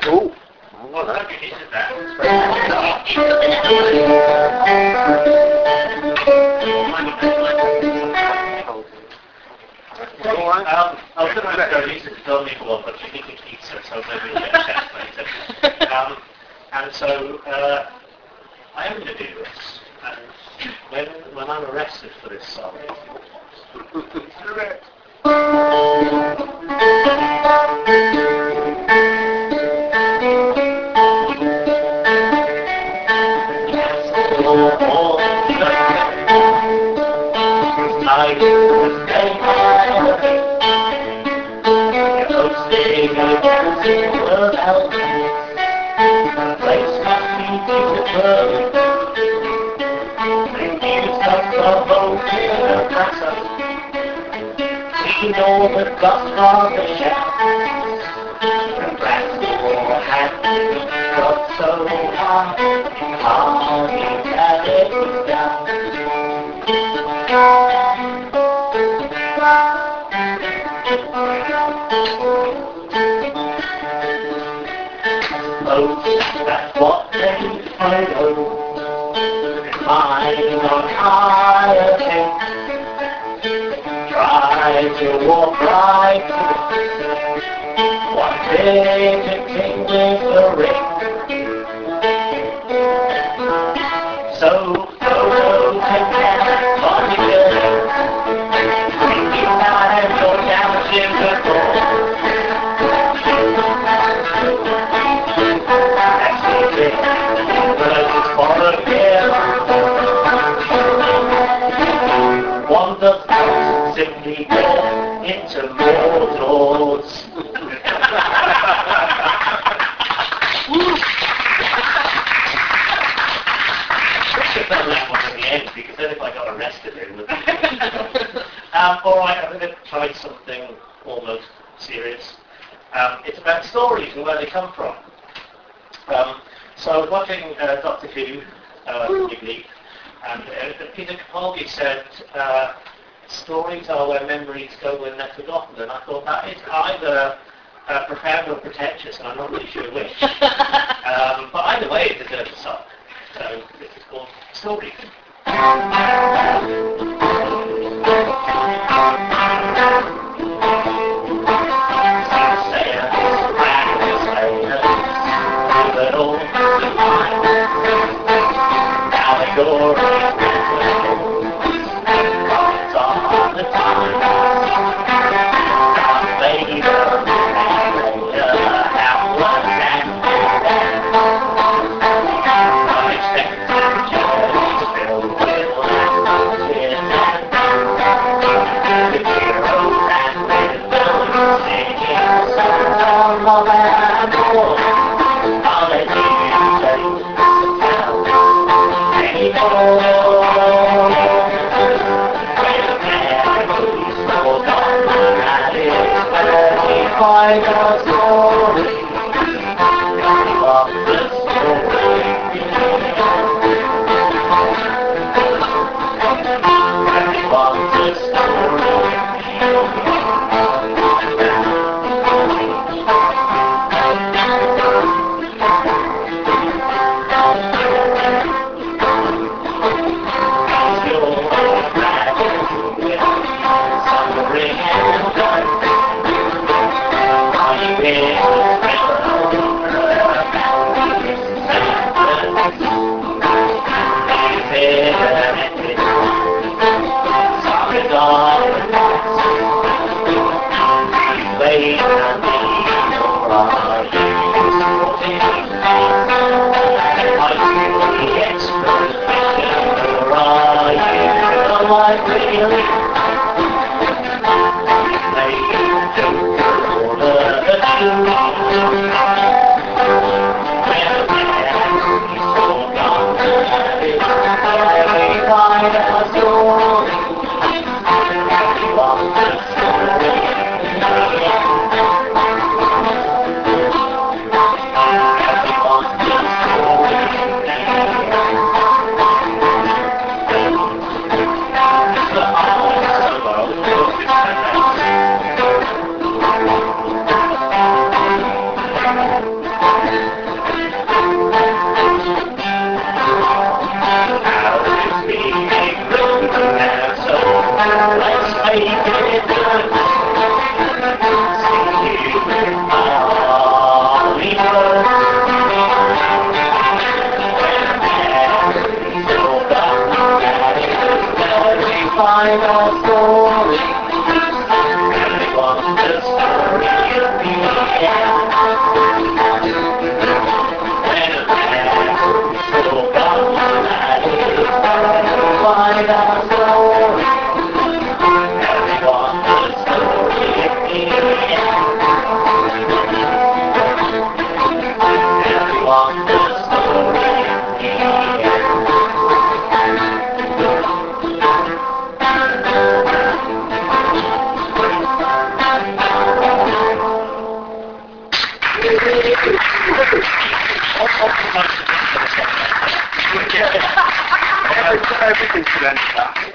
Oh, well, Well, that. you needed that. All right. I was going to ask Tony to tell me one, but she didn't eat it, so maybe we'll get a chance later. And so I am going to do this. And when I'm arrested for this song, you know the Godfather shout, the rascal had got so hard he carried it down. Oh, that's what they follow, mine on higher things. Try to walk right through one big king with a ring. So go take that funny girl, take your time, go down to the floor. That's the thing, but it's for a girl. One does not simply go into mortals. Should have done that one at the end, because then if I got arrested it would alright, I'm going to try something almost serious. It's about stories and where they come from. So I was watching Doctor Who, Unique, and Peter Capaldi said, stories are where memories go when they're forgotten, and I thought that is either profound or pretentious, and I'm not really sure which. But either way, it deserves a song. So this is called Stories. Now it's being written now, so let's make it good. See you in Hollywood. When everything's over, that is where we find our story. And we want the story of the end. When everything's over, that is where we find our story. And we want the story of the end. And we want the story of the end. Everything's to end that.